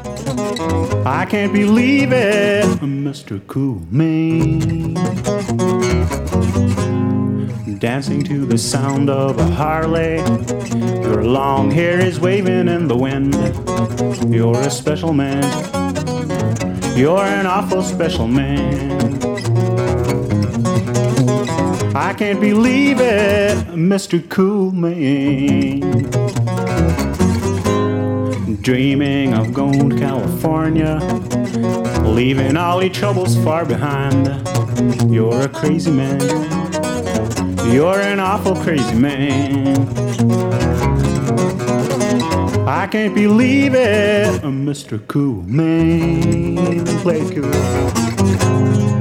I can't believe it, Mr. Cool Man. Dancing to the sound of a Harley, your long hair is waving in the wind. You're a special man, you're an awful special man. I can't believe it, Mr. Cool Man. Dreaming of going to California, leaving all your troubles far behind. You're a crazy man, you're an awful crazy man. I can't believe it, Mr. Cool Man. Play it cool.